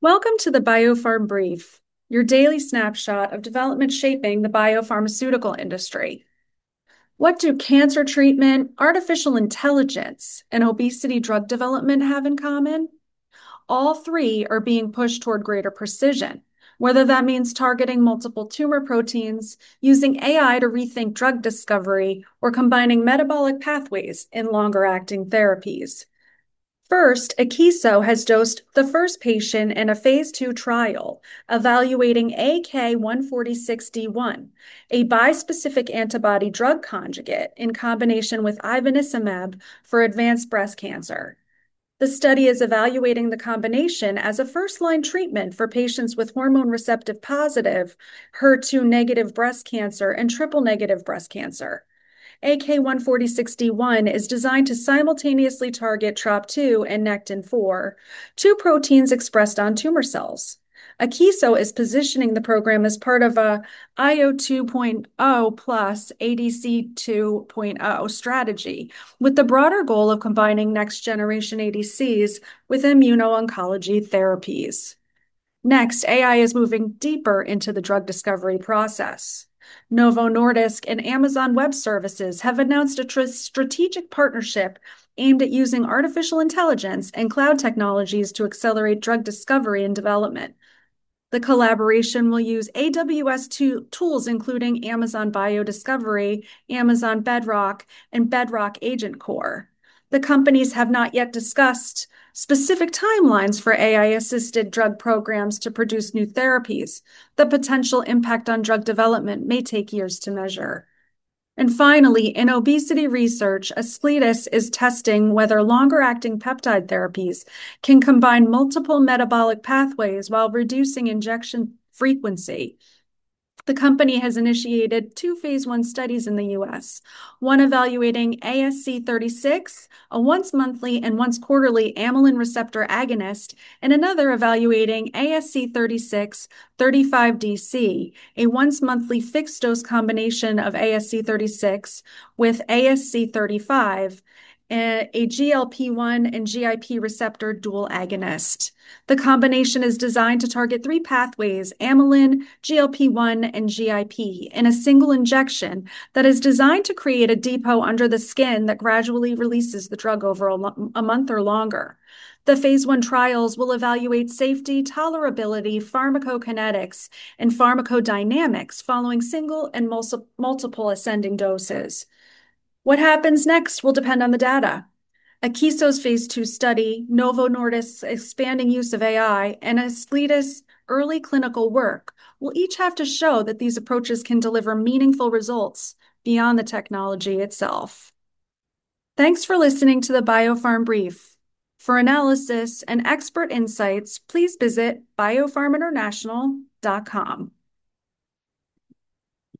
Welcome to the BioPharm Brief, your daily snapshot of development shaping the biopharmaceutical industry. What do cancer treatment, artificial intelligence, and obesity drug development have in common? All three are being pushed toward greater precision, whether that means targeting multiple tumor proteins, using AI to rethink drug discovery, or combining metabolic pathways in longer-acting therapies. First, Akeso has dosed the first patient in a phase 2 trial evaluating AK-146D1, a bispecific antibody drug conjugate in combination with ivonescimab for advanced breast cancer. The study is evaluating the combination as a first-line treatment for patients with hormone receptive positive, HER2 negative breast cancer, and triple negative breast cancer. AK-146D1 is designed to simultaneously target TROP2 and Nectin-4, two proteins expressed on tumor cells. Akeso is positioning the program as part of a IO 2.0 plus ADC 2.0 strategy, with the broader goal of combining next-generation ADCs with immuno-oncology therapies. Next, AI is moving deeper into the drug discovery process. Novo Nordisk and Amazon Web Services have announced a strategic partnership aimed at using artificial intelligence and cloud technologies to accelerate drug discovery and development. The collaboration will use AWS tools including Amazon BioDiscovery, Amazon Bedrock, and Bedrock Agent Core. The companies have not yet discussed specific timelines for AI-assisted drug programs to produce new therapies. The potential impact on drug development may take years to measure. And finally, in obesity research, Ascletis is testing whether longer-acting peptide therapies can combine multiple metabolic pathways while reducing injection frequency. The company has initiated two phase 1 studies in the US, one evaluating ASC36, a once monthly and once quarterly amylin receptor agonist, and another evaluating ASC36 35DC, a once monthly fixed dose combination of ASC36 with ASC35, a GLP-1 and GIP receptor dual agonist. The combination is designed to target three pathways, amylin, GLP-1, and GIP, in a single injection that is designed to create a depot under the skin that gradually releases the drug over a month or longer. The phase 1 trials will evaluate safety, tolerability, pharmacokinetics, and pharmacodynamics following single and multiple ascending doses. What happens next will depend on the data. Akeso's phase 2 study, Novo Nordisk's expanding use of AI, and Ascletis' early clinical work will each have to show that these approaches can deliver meaningful results beyond the technology itself. Thanks for listening to the BioPharm Brief. For analysis and expert insights, please visit biopharminternational.com.